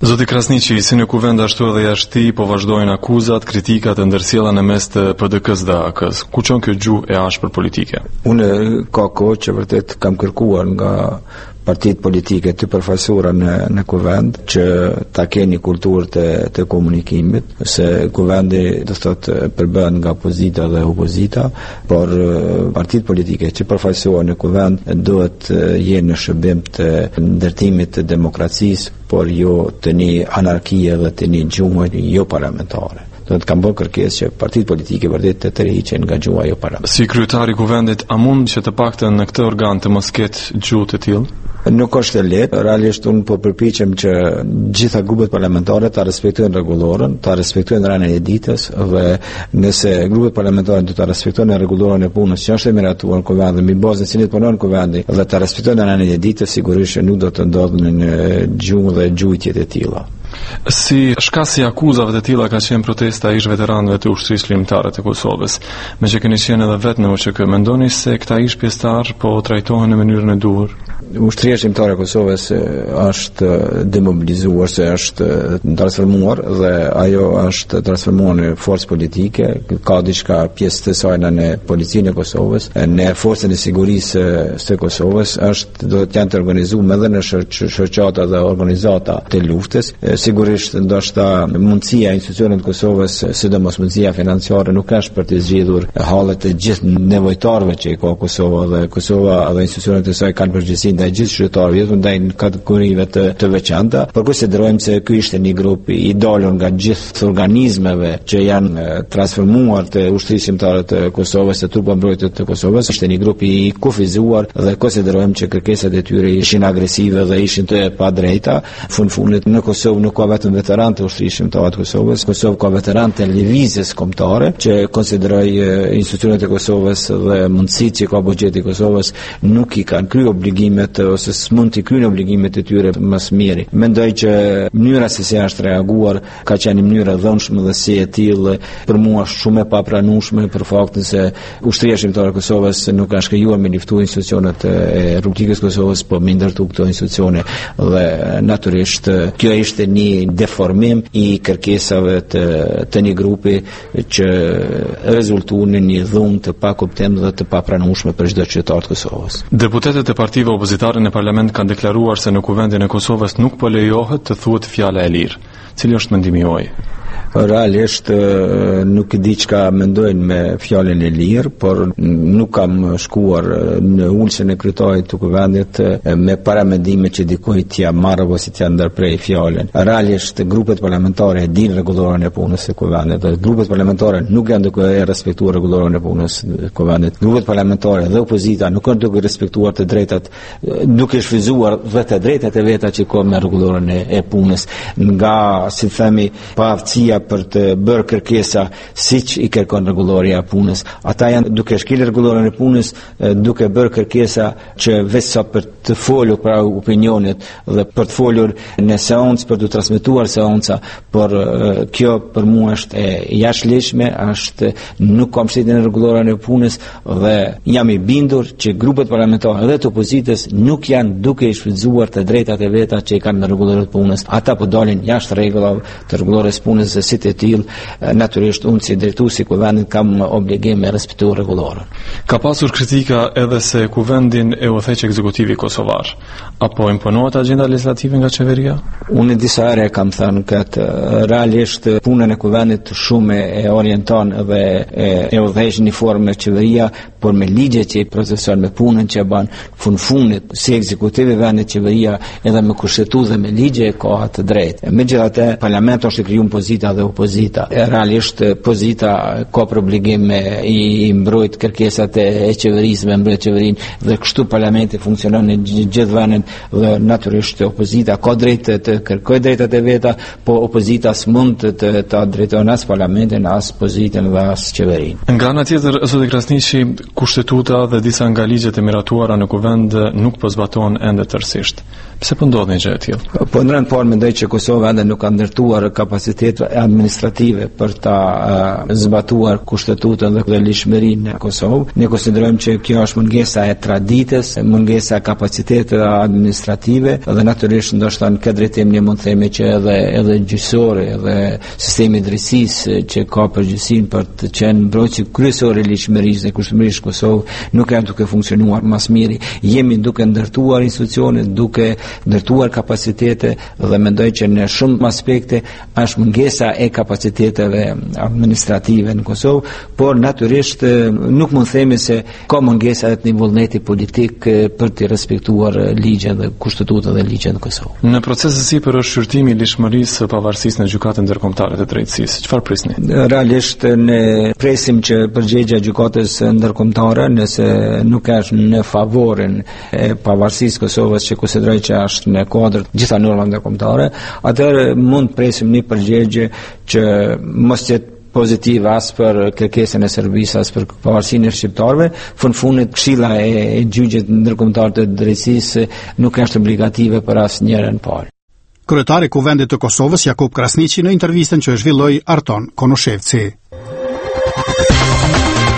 Zoti Krasniqi, si në kuvend ashtu edhe jashtë tij po vazhdojnë akuzat, kritikat e ndërsjella në mes të PDK-s dhe AK-s. Ku çon kjo gjuhë e ashpër politike? Unë ka kohë që vërtet kam kërkuar nga partitë politike të përfaqësuara në kuvend që ta keni kulturë të komunikimit, se kuvendi do thotë përbën nga opozita dhe opozita, por partitë politike që përfaqësohen në kuvend duhet jenë në shërbim të ndërtimit të demokracisë, por jo të një anarkie dhe të një gjuhë jo parlamentare. Do të kam bërë kërkesë që partitë politike vërtet të tërhiqen nga gjuha jo parlamentare. Si kryetari i kuvendit, a mund që të paktën në këtë organ të mos ketë gjuhë të tillë? Nuk është e lehtë, realisht unë po përpiqem që gjitha grupet parlamentare ta respektojnë rregullorën, ta respektojnë rënien e ditës dhe nëse grupet parlamentare do ta respektojnë rregullorën e punës që është e miratuar në kuvend, mbi bazën e cilit punon kuvendi dhe ta respektojnë rënien e ditës, sigurisht nuk do të ndodhin në gjuhë dhe gjujtje të tilla. Si shkasi akuzave të tilla ka qenë protesta e ish veteranëve të ushtrisë ligjtare të Kosovës. Me që keni qenë edhe vetë në UÇK, mendoni se këta ish pjesëtar po trajtohen në mënyrën e duhur? Ushtria shqiptare e Kosovës është demobilizuar, se është transformuar dhe ajo është transformuar në forcë politike, ka diçka pjesë të saj në policinë e Kosovës, në forcën e sigurisë së Kosovës, do të janë të organizuar edhe në shoqata dhe organizata të luftës. Sigurisht ndoshta mundësia e institucioneve të Kosovës, sidomos mundësia financiare, nuk është për të zgjidhur hallet e gjithë nevojtarëve që ka Kosova, dhe Kosova dhe institucionet e saj kanë përgjegjësinë ndaj gjithë qytetarëve, jo ndaj kategorive të veçanta, por konsiderojmë se ky ishte një grup i dalur nga gjithë organizmeve që janë transformuar të ushtrisë shqiptare të Kosovës, të trupa mbrojtëse të Kosovës, ishte një grup i kufizuar dhe konsiderojmë që kërkesat e tyre ishin agresive dhe ishin të padrejta. Fundit në Kosovë nuk ka vetëm veteranë të ushtrisë shqiptare të Kosovës, Kosovë ka veteranë të lëvizjes kombëtare që konsideroj institucionet e Kosovës dhe mundësitë që ka buxheti i Kosovës nuk i kanë kryer obligimet ose s'mund të kryejnë obligimet e tyre më së miri. Mendoj që mënyra se si është reaguar ka qenë një mënyrë e dhënshme dhe si e tillë për mua shumë e papranueshme, për faktin se ushtria shqiptare e Kosovës nuk ka shkëjuar me luftu institucionet e Republikës Kosovës, po me ndërtu këto institucione dhe natyrisht kjo ishte një deformim i kërkesave të një grupi që rezultuan në një dhunë të pakuptim dhe të papranueshme për çdo qytetar të Kosovës. Deputetët e partive opozitare në parlament kanë deklaruar se në kuvendin e Kosovës nuk po lejohet të thuhet fjala e lirë. Cili është mendimi juaj? Realisht nuk di çka mendojnë me fjalën e lirë, por nuk kam shkuar në ulsen e kryetarit të kuvendit me paramendime që dikujt t'ia marrë ose t'ia ndërprej fjalën. Realisht grupet parlamentare dinë rregullorën e punës së kuvendit. Grupet parlamentare nuk janë duke respektuar rregullorën e punës së kuvendit. Grupet parlamentare dhe opozita nuk kanë duke respektuar të drejtat, duke shfryzuar dhe të drejtat e veta që kanë me rregullorën e punës, nga si themi paaftësia për të bërë kërkesa siç i kërkon rregullorja e punës. Ata janë duke shkelur rregullorën e punës, duke bërë kërkesa që veçsa për të folur për opinionet dhe për të folur në seancë, për të transmetuar seanca, por kjo për mua është e jashtëligjshme, nuk kam shtetën e rregullorën e punës dhe jam i bindur që grupet parlamentare dhe të opozitës nuk janë duke i shfrytzuar të drejtat e veta që i kanë në rregullorën e punës. Ata po dalin jashtë rregullave të rregullorës punës dhe si të tillë, natyrisht unë si drejtuesi i kuvendit kam obligim me respektu rregullorën. Ka pasur kritika edhe se kuvendin e udhëheq ekzekutivi kosovar. Apo imponohet agjenda legislative nga qeveria? Unë disa herë kam thënë këtë, realisht punën e kuvendit shumë e orienton dhe e udhëheq në formë qeveria, por me ligje që i proceson, me punën që e bën fundit si ekzekutivi vendit qeveria, edhe me kushtetu dhe me ligje ka të drejtë. Megjithatë, parlamenti është krijuar pozita dhe opozita. Realisht pozita ka për obligim i mbrojt kërkesat e qeverisë, me mbrojt qeverinë, dhe kështu parlamenti funksionon në gjithë vendin dhe natyrisht opozita ka drejtë të kërkojë drejtat e veta, po opozita s'mund të drejtojë as parlamentin, as pozitën dhe as qeverinë. Nga ana tjetër, zoti Krasniqi, kushtetuta dhe disa nga ligjet e miratuara në kuvend nuk po zbatohen ende tërësisht. Pse po ndodh një gjë e tillë? Po në rend parë mendoj që Kosova ende nuk ka ndërtuar kapacitet, administrative për ta zbatuar kushtetutin dhe ligjshmërinë në Kosovë. Ne konsiderojmë që kjo është mungesa e traditës, mungesa e kapacitetit administrative dhe natyrisht ndoshta në këtë drejtim ne mund të themi që edhe gjyqësori, edhe sistemi i drejtësisë që ka përgjegjësinë për të qenë mbrojtësi kryesor i ligjshmërisë dhe kushtërisë në Kosovë nuk janë duke funksionuar më së miri. Jemi duke ndërtuar institucione, duke ndërtuar kapacitete dhe mendoj që në shumë aspekte është mungesa e kapaciteteve administrative në Kosovë, por natyrisht nuk mund themi se ka mungesa të një vullneti politik për të respektuar ligjen dhe kushtetutën dhe ligjen në Kosovë. Në procesin sipër është shqyrtimi i ligjshmërisë së pavarësisë në gjykatën ndërkombëtare të drejtësisë. Çfarë prisni? Realisht ne presim që përgjegjja e gjykatës ndërkombëtare, nëse nuk është në favorin e pavarësisë Kosovës që konsideroj që është në kuadër të gjitha normave ndërkombëtare, atëherë mund presim një përgjigje që mos jetë pozitive as për kërkesën e Serbisë, as për pavarësinë e shqiptarëve. Fundit Këshilla e gjyqit ndërkombëtar të drejtësisë nuk është obligative për asnjërin parë. Kryetari i Kuvendit të Kosovës Jakub Krasniqi në intervistën që zhvilloi Arton Konoshevci.